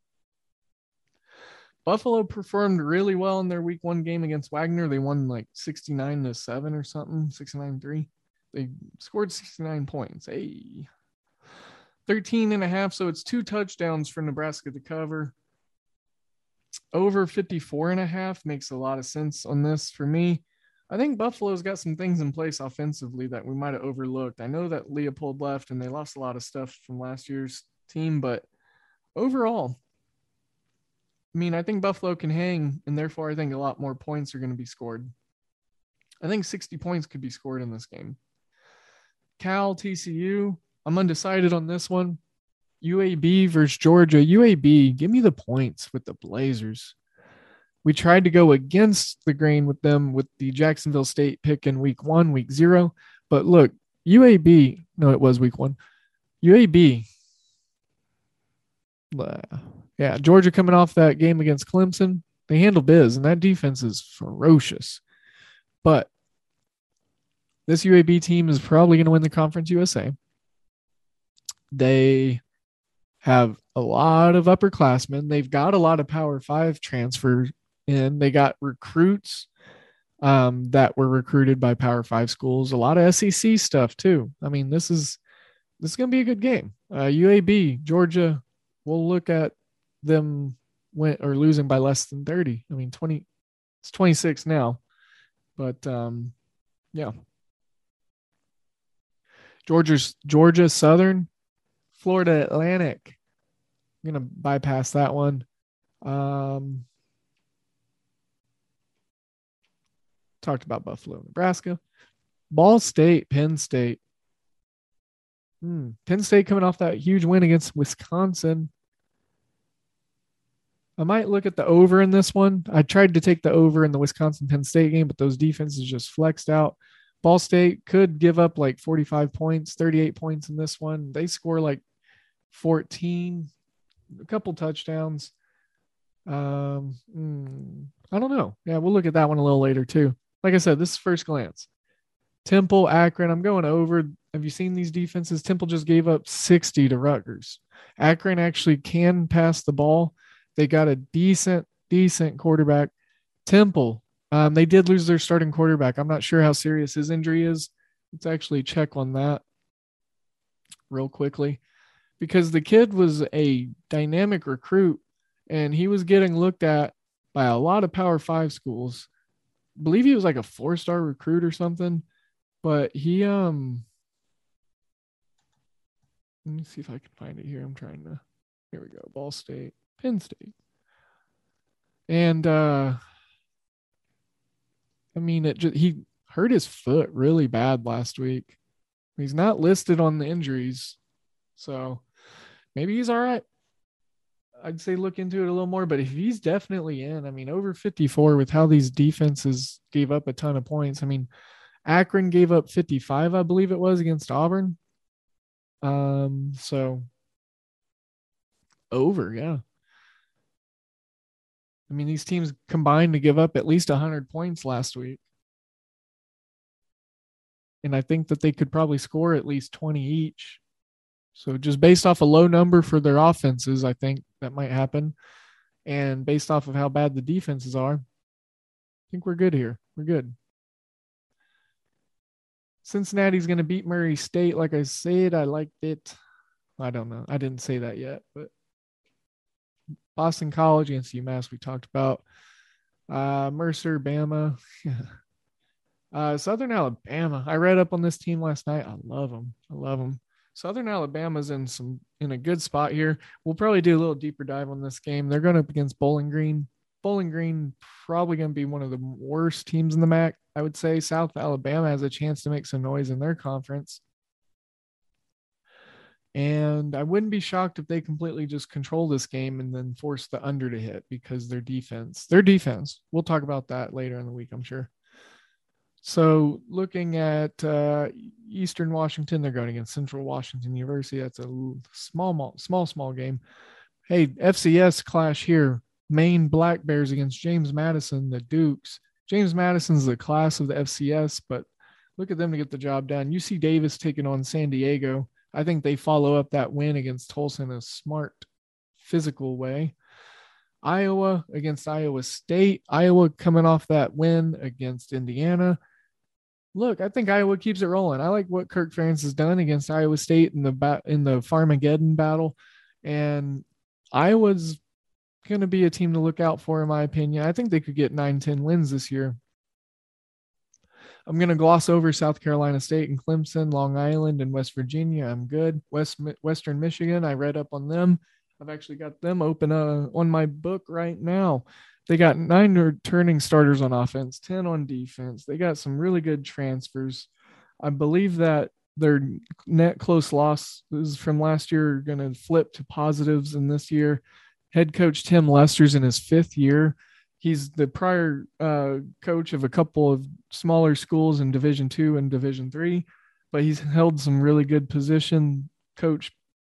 Buffalo performed really well in their week 1 game against Wagner. They won 69-7 or something, 69-3. They scored 69 points. Hey. 13.5, so it's 2 touchdowns for Nebraska to cover. Over 54.5 makes a lot of sense on this for me. I think Buffalo's got some things in place offensively that we might have overlooked. I know that Leopold left and they lost a lot of stuff from last year's team, but overall, I think Buffalo can hang, and therefore I think a lot more points are going to be scored. I think 60 points could be scored in this game. Cal, TCU, I'm undecided on this one. UAB versus Georgia. UAB, give me the points with the Blazers. We tried to go against the grain with them with the Jacksonville State pick in week 1, week 0. But look, UAB. No, it was week 1. UAB. Yeah, Georgia coming off that game against Clemson. They handle biz, and that defense is ferocious. But this UAB team is probably going to win the Conference USA. They have a lot of upperclassmen. They've got a lot of Power 5 transfers in. They got recruits that were recruited by Power 5 schools. A lot of SEC stuff too. I mean, this is going to be a good game. UAB, Georgia, we'll look at them losing by less than 30. I mean, it's 26 now. But yeah. Georgia Southern, Florida Atlantic. I'm going to bypass that one. Talked about Buffalo, Nebraska. Ball State, Penn State. Penn State coming off that huge win against Wisconsin. I might look at the over in this one. I tried to take the over in the Wisconsin-Penn State game, but those defenses just flexed out. Ball State could give up like 45 points, 38 points in this one. They score like 14, a couple touchdowns. I don't know. Yeah, we'll look at that one a little later too. Like I said, this is first glance. Temple, Akron, I'm going over. Have you seen these defenses? Temple just gave up 60 to Rutgers. Akron actually can pass the ball. They got a decent quarterback. Temple, they did lose their starting quarterback. I'm not sure how serious his injury is. Let's actually check on that real quickly, because the kid was a dynamic recruit and he was getting looked at by a lot of Power 5 schools. I believe he was like a 4-star recruit or something, but he, let me see if I can find it here. Here we go. Ball State, Penn State. And, he hurt his foot really bad last week. He's not listed on the injuries, so maybe he's all right. I'd say look into it a little more, but if he's definitely in, I mean, over 54 with how these defenses gave up a ton of points. I mean, Akron gave up 55, I believe it was, against Auburn. So over, yeah. I mean, these teams combined to give up at least 100 points last week. And I think that they could probably score at least 20 each. So just based off a low number for their offenses, I think that might happen. And based off of how bad the defenses are, I think we're good here. We're good. Cincinnati's going to beat Murray State. Like I said, I liked it. I don't know. I didn't say that yet, but Boston College against UMass we talked about. Mercer, Bama. Southern Alabama. I read up on this team last night. I love them. Southern Alabama's in a good spot here. We'll probably do a little deeper dive on this game. They're going up against Bowling Green. Bowling Green probably going to be one of the worst teams in the MAC. I would say South Alabama has a chance to make some noise in their conference. And I wouldn't be shocked if they completely just control this game and then force the under to hit because their defense, we'll talk about that later in the week, I'm sure. So looking at Eastern Washington, they're going against Central Washington University. That's a small game. Hey, FCS clash here. Maine Black Bears against James Madison, the Dukes. James Madison's the class of the FCS, but look at them to get the job done. UC Davis taking on San Diego. I think they follow up that win against Tulsa in a smart, physical way. Iowa against Iowa State. Iowa coming off that win against Indiana. Look, I think Iowa keeps it rolling. I like what Kirk Ferentz has done against Iowa State in the Farmageddon battle. And Iowa's going to be a team to look out for, in my opinion. I think they could get 9-10 wins this year. I'm going to gloss over South Carolina State and Clemson, Long Island, and West Virginia. I'm good. Western Michigan, I read up on them. I've actually got them open on my book right now. They got 9 returning starters on offense, 10 on defense. They got some really good transfers. I believe that their net close losses from last year are going to flip to positives in this year. Head coach Tim Lester's in his 5th year. He's the prior coach of a couple of smaller schools in Division II and Division III. but he's held some really good position coach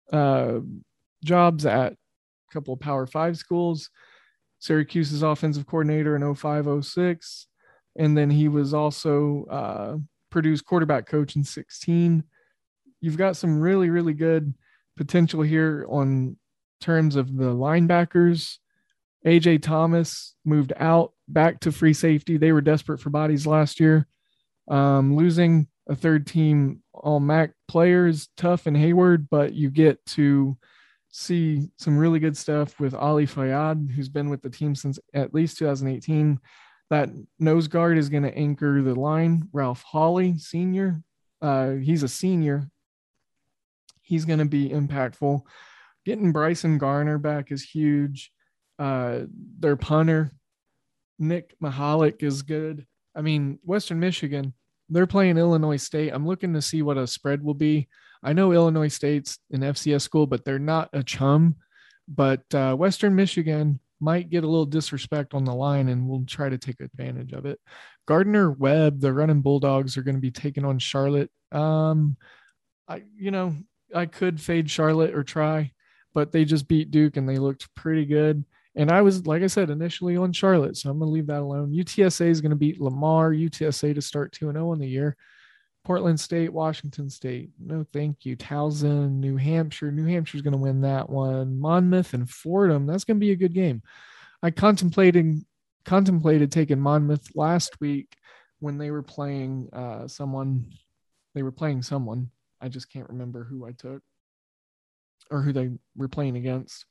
jobs at a couple of Power 5 schools. Syracuse's offensive coordinator in 05-06. And then he was also Purdue's quarterback coach in 16. You've got some really, really good potential here on terms of the linebackers. AJ Thomas moved out back to free safety. They were desperate for bodies last year. Losing a third team all MAC player is tough in Hayward, but you get to see some really good stuff with Ali Fayyad, who's been with the team since at least 2018. That nose guard is going to anchor the line. Ralph Hawley, senior. He's a senior. He's going to be impactful. Getting Bryson Garner back is huge. Their punter, Nick Mahalik, is good. I mean, Western Michigan, they're playing Illinois State. I'm looking to see what a spread will be. I know Illinois State's an FCS school, but they're not a chum. But Western Michigan might get a little disrespect on the line, and we'll try to take advantage of it. Gardner Webb, the running Bulldogs, are going to be taking on Charlotte. I could fade Charlotte or try, but they just beat Duke, and they looked pretty good. And I was, like I said, initially on Charlotte, so I'm going to leave that alone. UTSA is going to beat Lamar. UTSA to start 2-0 on the year. Portland State, Washington State. No, thank you. Towson, New Hampshire. New Hampshire's going to win that one. Monmouth and Fordham. That's going to be a good game. I contemplated taking Monmouth last week when they were playing someone. They were playing someone. I just can't remember who I took or who they were playing against.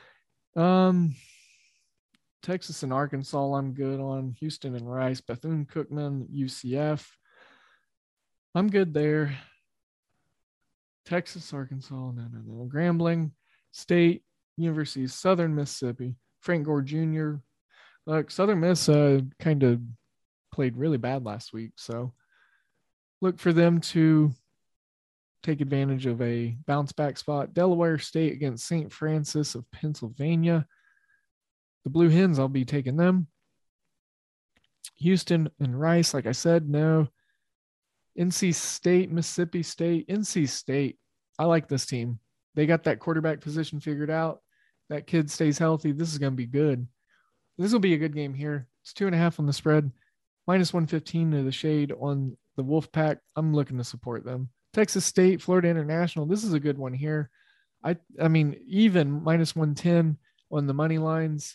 Texas and Arkansas, I'm good on. Houston and Rice, Bethune-Cookman, UCF. I'm good there. Texas, Arkansas, no. Grambling State, University of Southern Mississippi, Frank Gore Jr. Look, Southern Miss kind of played really bad last week, so look for them to take advantage of a bounce back spot. Delaware State against St. Francis of Pennsylvania. The Blue Hens, I'll be taking them. Houston and Rice, like I said, no. NC State, Mississippi State. NC State, I like this team. They got that quarterback position figured out. That kid stays healthy. This is going to be good. This will be a good game here. It's 2.5 on the spread. -115 to the shade on the Wolfpack. I'm looking to support them. Texas State, Florida International. This is a good one here. I mean, even -110 on the money lines.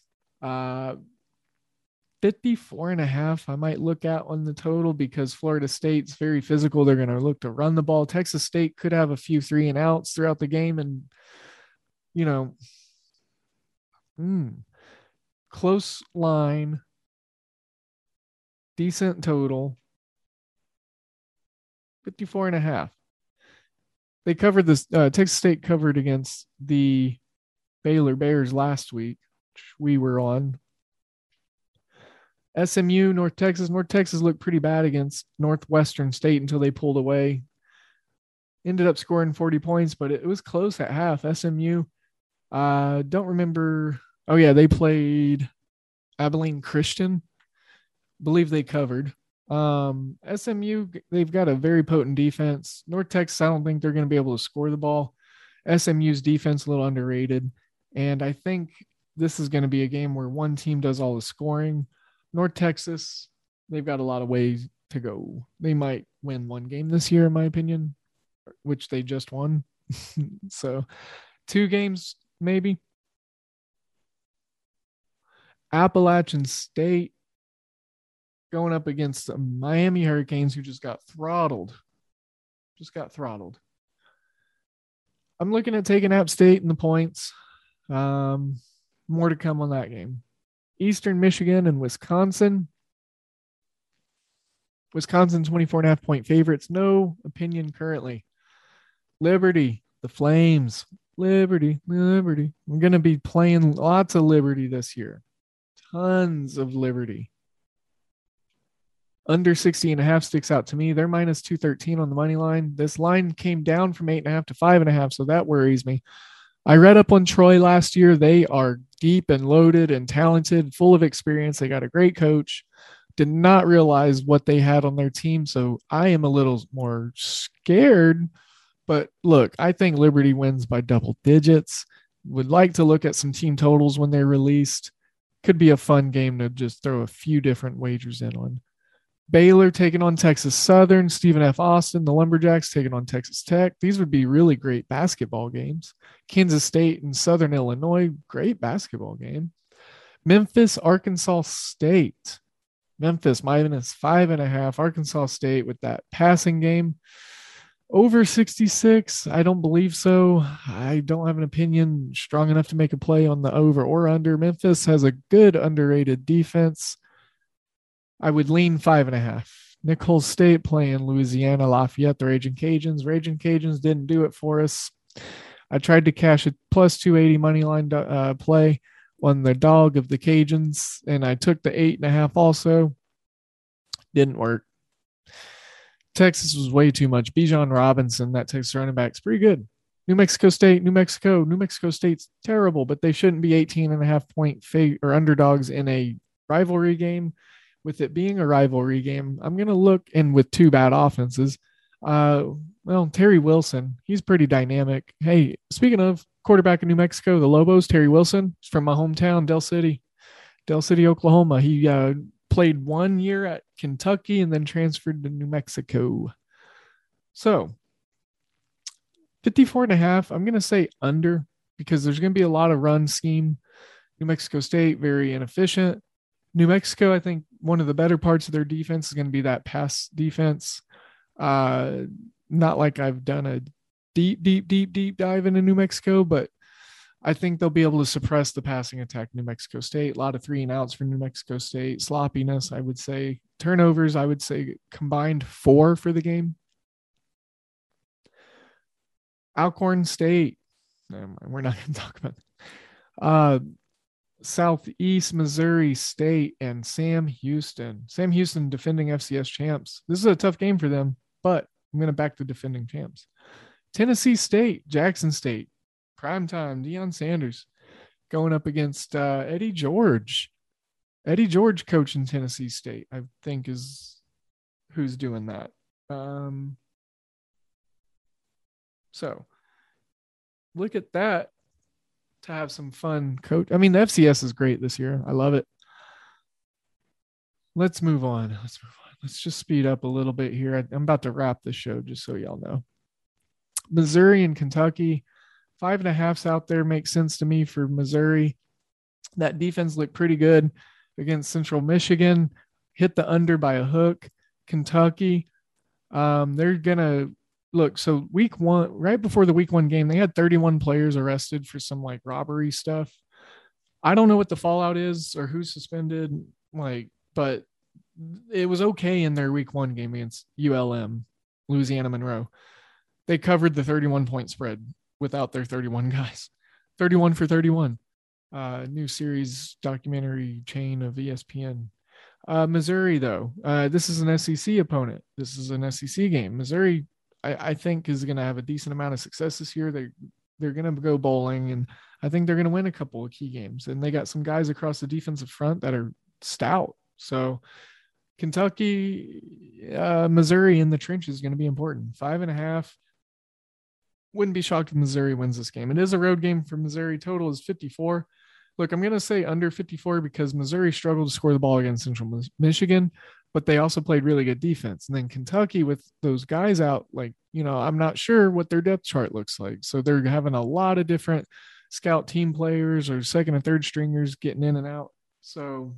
54.5 I might look at on the total because Florida State's very physical. They're going to look to run the ball. Texas State could have a few 3 and outs throughout the game, and close line, decent total, 54.5. They covered this. Texas State covered against the Baylor Bears last week, which we were on. SMU, North Texas. North Texas looked pretty bad against Northwestern State until they pulled away. Ended up scoring 40 points, but it was close at half. SMU, don't remember. Oh, yeah, they played Abilene Christian. Believe they covered. SMU, they've got a very potent defense. North Texas, I don't think they're going to be able to score the ball. SMU's defense a little underrated. And I think this is going to be a game where one team does all the scoring. North Texas, they've got a lot of ways to go. They might win one game this year, in my opinion, which they just won. So 2 games, maybe. Appalachian State going up against the Miami Hurricanes, who just got throttled. I'm looking at taking App State in the points. More to come on that game. Eastern Michigan and Wisconsin. Wisconsin 24.5 point favorites. No opinion currently. Liberty, the Flames. Liberty. We're going to be playing lots of Liberty this year. Tons of Liberty. Under 60.5 sticks out to me. They're -213 on the money line. This line came down from 8.5 to 5.5, so that worries me. I read up on Troy last year. They are deep and loaded and talented, full of experience. They got a great coach, Did not realize what they had on their team, so I am a little more scared. But look, I think Liberty wins by double digits. Would like to look at some team totals when they're released. Could be a fun game to just throw a few different wagers in on. Baylor taking on Texas Southern, Stephen F. Austin, the Lumberjacks taking on Texas Tech. These would be really great basketball games. Kansas State and Southern Illinois, great basketball game. Memphis, Arkansas State. Memphis minus 5.5. Arkansas State with that passing game. Over 66, I don't believe so. I don't have an opinion strong enough to make a play on the over or under. Memphis has a good underrated defense. I would lean 5.5. Nicholls State playing Louisiana Lafayette, the Raging Cajuns. Raging Cajuns didn't do it for us. I tried to cash a plus 280 money line play on the dog of the Cajuns, and I took the 8.5 also. Didn't work. Texas was way too much. Bijan Robinson, that Texas running back, is pretty good. New Mexico State, New Mexico State's terrible, but they shouldn't be 18.5 point or underdogs in a rivalry game. With it being a rivalry game, I'm going to look in with two bad offenses. Terry Wilson, he's pretty dynamic. Hey, speaking of quarterback in New Mexico, the Lobos, Terry Wilson, is from my hometown, Del City, Oklahoma. He played 1 year at Kentucky and then transferred to New Mexico. So 54.5, I'm going to say under because there's going to be a lot of run scheme. New Mexico State, very inefficient. New Mexico, I think one of the better parts of their defense is going to be that pass defense. Not like I've done a deep dive into New Mexico, but I think they'll be able to suppress the passing attack in New Mexico State. A lot of 3-and-outs for New Mexico State. Sloppiness, I would say. Turnovers, I would say combined 4 for the game. Alcorn State. We're not going to talk about that. Southeast Missouri State and Sam Houston. Sam Houston defending FCS champs. This is a tough game for them, but I'm going to back the defending champs. Tennessee State, Jackson State. Primetime, Deion Sanders going up against Eddie George. Eddie George coaching Tennessee State, I think, is who's doing that. So look at that to have some fun coach. I mean, the FCS is great this year. I love it. Let's move on. Let's just speed up a little bit here. I'm about to wrap the show, just so y'all know. Missouri and Kentucky, 5.5s out there makes sense to me for Missouri. That defense looked pretty good against Central Michigan. Hit the under by a hook. Kentucky, they're going to look. So week 1, right before the week 1 game, they had 31 players arrested for some like robbery stuff. I don't know what the fallout is or who's suspended, but it was okay in their week 1 game against ULM, Louisiana Monroe. They covered the 31-point spread without their 31 guys. 31 for 31. New series documentary chain of ESPN. Missouri, though, this is an SEC opponent. This is an SEC game. Missouri, I think, is going to have a decent amount of success this year. They're going to go bowling, and I think they're going to win a couple of key games. And they got some guys across the defensive front that are stout. So Kentucky, Missouri in the trenches is going to be important. 5.5. Wouldn't be shocked if Missouri wins this game. It is a road game for Missouri. Total is 54. Look, I'm going to say under 54 because Missouri struggled to score the ball against Central Michigan, but they also played really good defense. And then Kentucky, with those guys out, I'm not sure what their depth chart looks like. So they're having a lot of different scout team players or second and third stringers getting in and out. So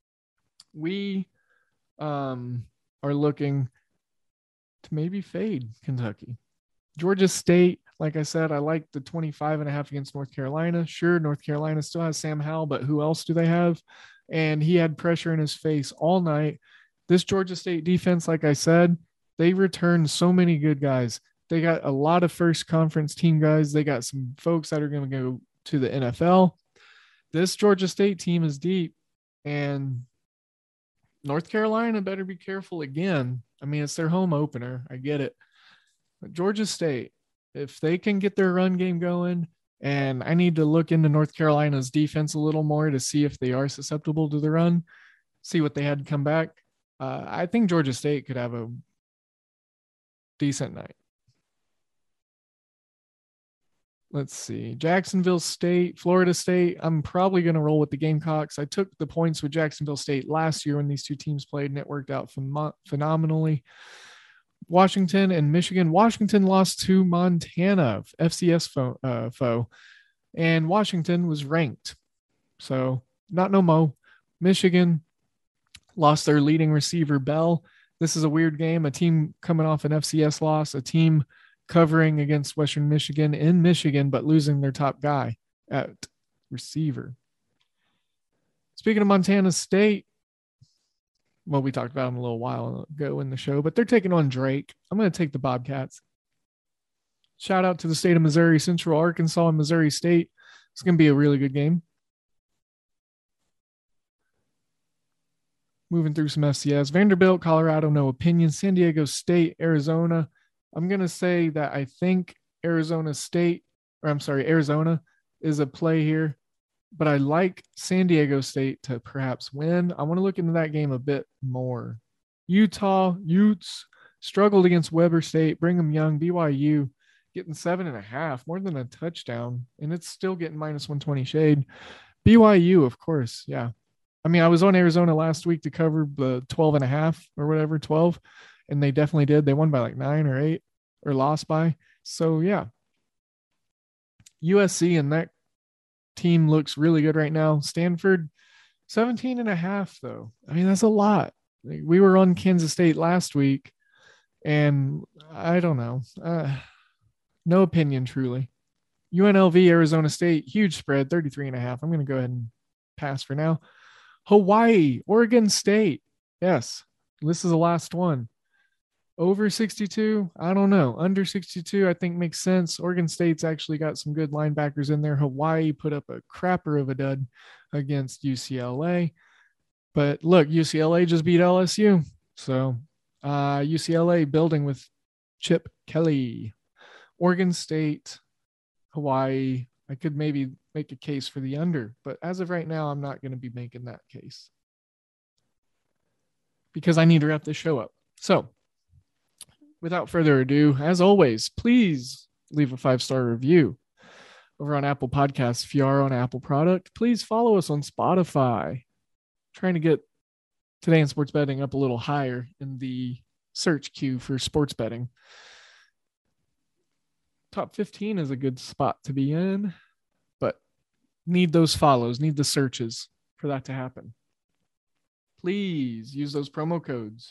we are looking to maybe fade Kentucky. Georgia State, like I said, I like the 25.5 against North Carolina. Sure, North Carolina still has Sam Howell, but who else do they have? And he had pressure in his face all night. This Georgia State defense, like I said, they returned so many good guys. They got a lot of first conference team guys. They got some folks that are going to go to the NFL. This Georgia State team is deep, and North Carolina better be careful again. I mean, it's their home opener. I get it. But Georgia State, if they can get their run game going, and I need to look into North Carolina's defense a little more to see if they are susceptible to the run, see what they had to come back. I think Georgia State could have a decent night. Let's see. Jacksonville State, Florida State. I'm probably going to roll with the Gamecocks. I took the points with Jacksonville State last year when these two teams played, and it worked out phenomenally. Washington and Michigan. Washington lost to Montana, FCS foe, and Washington was ranked. So not no mo. Michigan lost their leading receiver, Bell. This is a weird game. A team coming off an FCS loss, a team covering against Western Michigan in Michigan, but losing their top guy at receiver. Speaking of Montana State, well, we talked about them a little while ago in the show, but they're taking on Drake. I'm going to take the Bobcats. Shout out to the state of Missouri, Central Arkansas, and Missouri State. It's going to be a really good game. Moving through some FCS. Vanderbilt, Colorado, no opinion. San Diego State, Arizona. I'm going to say that I think Arizona is a play here, but I like San Diego State to perhaps win. I want to look into that game a bit more. Utes struggled against Weber State, Brigham Young, BYU getting 7.5, more than a touchdown, and it's still getting -120 shade. BYU, of course, yeah. I mean, I was on Arizona last week to cover the 12.5 or whatever, 12, and they definitely did. They won by like 9 or 8 or lost by. So, yeah. USC and that team looks really good right now. Stanford, 17.5, though. I mean, that's a lot. We were on Kansas State last week, and I don't know. No opinion, truly. UNLV, Arizona State, huge spread, 33.5. I'm going to go ahead and pass for now. Hawaii, Oregon State. Yes, this is the last one. Over 62, I don't know. Under 62, I think makes sense. Oregon State's actually got some good linebackers in there. Hawaii put up a crapper of a dud against UCLA. But look, UCLA just beat LSU. So UCLA building with Chip Kelly. Oregon State, Hawaii. I could maybe make a case for the under, but as of right now, I'm not going to be making that case because I need to wrap this show up. So without further ado, as always, please leave a 5-star review over on Apple Podcasts. If you are on Apple product, please follow us on Spotify. Trying to get Today in Sports Betting up a little higher in the search queue for sports betting. Top 15 is a good spot to be in, but need those follows, need the searches for that to happen. Please use those promo codes.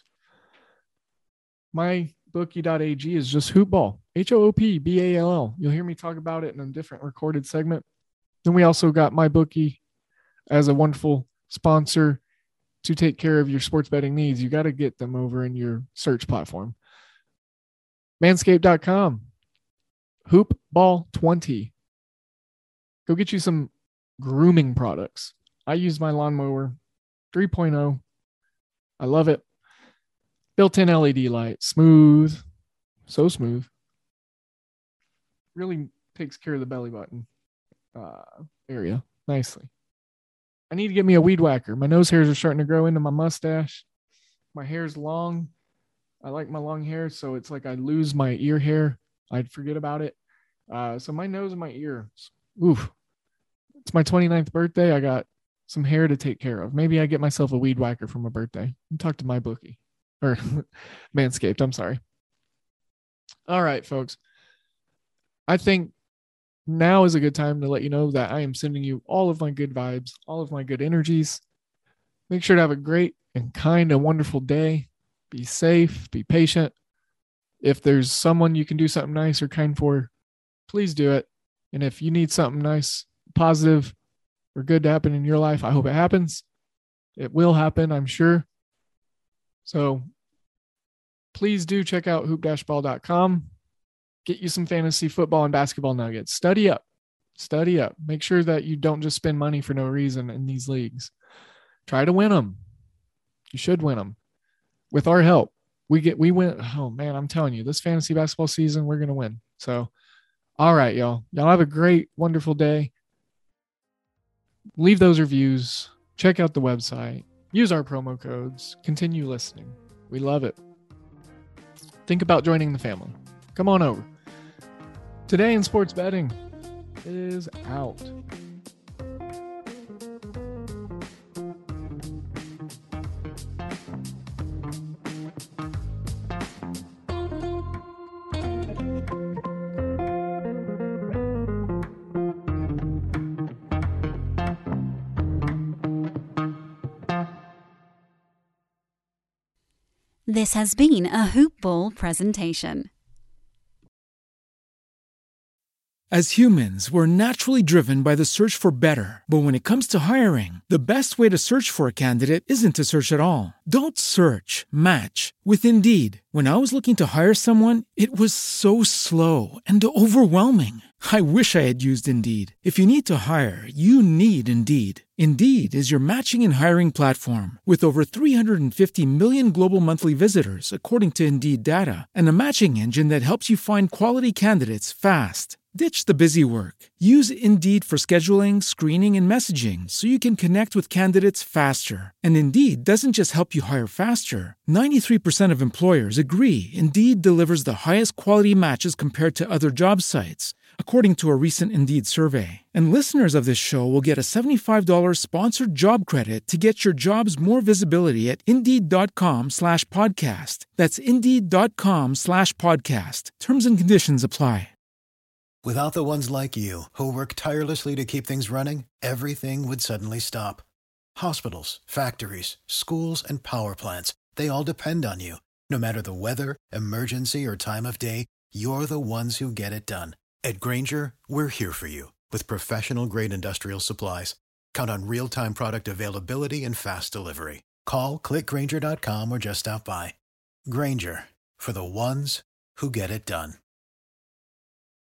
MyBookie.ag is just Hoopball, HOOPBALL. You'll hear me talk about it in a different recorded segment. Then we also got MyBookie as a wonderful sponsor to take care of your sports betting needs. You got to get them over in your search platform. Manscaped.com. Hoopball20. Go get you some grooming products. I use my lawnmower 3.0. I love it. Built-in LED light. Smooth. So smooth. Really takes care of the belly button area nicely. I need to get me a weed whacker. My nose hairs are starting to grow into my mustache. My hair's long. I like my long hair, so it's like I lose my ear hair. I'd forget about it. So my nose and my ears. Oof. It's my 29th birthday. I got some hair to take care of. Maybe I get myself a weed whacker for my birthday. And talk to MyBookie. Or Manscaped, I'm sorry. All right, folks. I think now is a good time to let you know that I am sending you all of my good vibes, all of my good energies. Make sure to have a great and kind and wonderful day. Be safe. Be patient. If there's someone you can do something nice or kind for, please do it. And if you need something nice, positive, or good to happen in your life, I hope it happens. It will happen, I'm sure. So please do check out hoop-ball.com. Get you some fantasy football and basketball nuggets. Study up. Study up. Make sure that you don't just spend money for no reason in these leagues. Try to win them. You should win them. With our help. We win. Oh man, I'm telling you, this fantasy basketball season, we're going to win. So, all right, y'all. Y'all have a great, wonderful day. Leave those reviews. Check out the website. Use our promo codes. Continue listening. We love it. Think about joining the family. Come on over. Today in Sports Betting is out. This has been a Hoop Ball presentation. As humans, we're naturally driven by the search for better. But when it comes to hiring, the best way to search for a candidate isn't to search at all. Don't search, match with Indeed. When I was looking to hire someone, it was so slow and overwhelming. I wish I had used Indeed. If you need to hire, you need Indeed. Indeed is your matching and hiring platform with over 350 million global monthly visitors, according to Indeed data, and a matching engine that helps you find quality candidates fast. Ditch the busy work. Use Indeed for scheduling, screening, and messaging so you can connect with candidates faster. And Indeed doesn't just help you hire faster. 93% of employers agree Indeed delivers the highest quality matches compared to other job sites, according to a recent Indeed survey. And listeners of this show will get a $75 sponsored job credit to get your jobs more visibility at Indeed.com/podcast. That's Indeed.com/podcast. Terms and conditions apply. Without the ones like you, who work tirelessly to keep things running, everything would suddenly stop. Hospitals, factories, schools, and power plants, they all depend on you. No matter the weather, emergency, or time of day, you're the ones who get it done. At Grainger, we're here for you with professional-grade industrial supplies. Count on real-time product availability and fast delivery. Call, click Grainger.com, or just stop by. Grainger, for the ones who get it done.